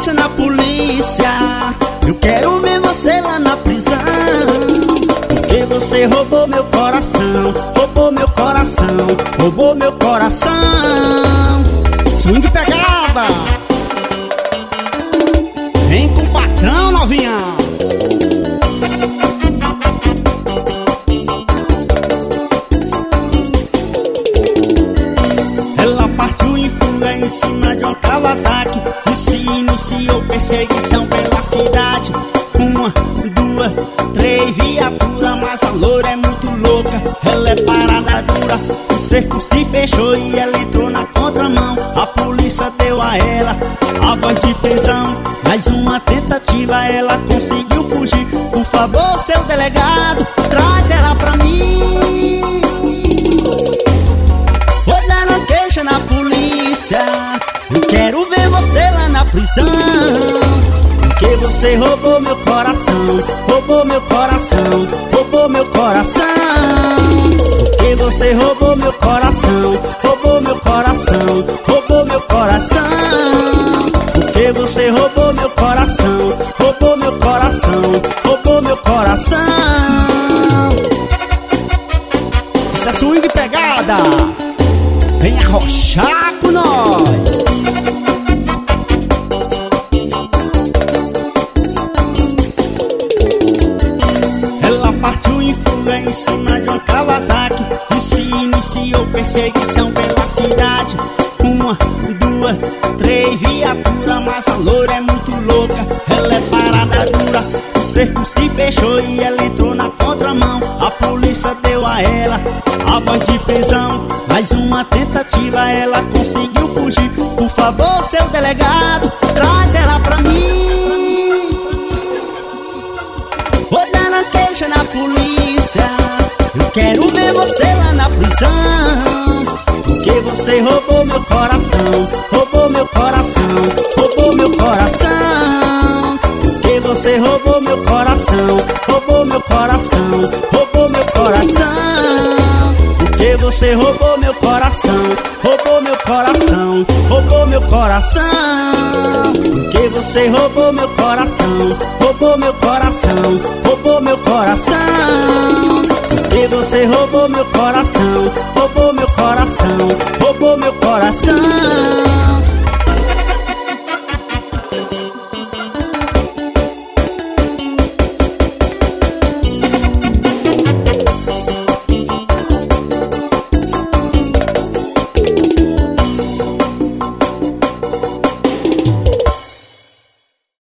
queixa na polícia. Eu quero ver você lá na prisão, porque você roubou meu coração, roubou meu coração, roubou meu coração. Swing pegada, vem com o patrão, novinha. Ela partiu em fuga em cima de uma Kawasaki e se iniciou perseguição pela cidade. 1, 2, 3 viaturas, mas a loura é muito louca. Ela é parada dura, o cerco se fechou e ela entrou na contramão. A polícia deu a ela a voz de prisão. Mais uma tentativa, ela conseguiu fugir. Por favor, seu delegado, traz ela pra mim. Vou dar uma queixa na polícia. Eu quero ver você lá na prisão, porque você roubou meu coração, roubou meu coração, roubou meu coração. Porque você roubou meu coração, roubou meu coração, roubou meu coração. Porque você roubou meu coração, roubou meu coração, roubou meu coração. Isso é swing pegada, vem arrochar com nós. Partiu em fuga em cima de uma Kawasaki e se iniciou perseguição pela cidade. 1, 2, 3 viaturas, mas a loura é muito louca. Ela é parada dura, o cerco se fechou e ela entrou na contramão. A polícia deu a ela a voz de prisão. Mais uma tentativa, ela conseguiu fugir. Por favor, seu delegado, traz ela pra mim. Vou dar uma queixa na polícia. Eu quero ver você lá na prisão, porque você roubou meu coração, roubou meu coração, roubou meu coração. Porque você roubou meu coração, roubou meu coração, roubou meu coração. Porque você roubou meu coração, roubou meu coração, roubou meu coração. Porque você roubou meu coração, roubou meu coração, roubou meu coração. Porque você roubou meu coração, roubou meu coração, roubou meu coração.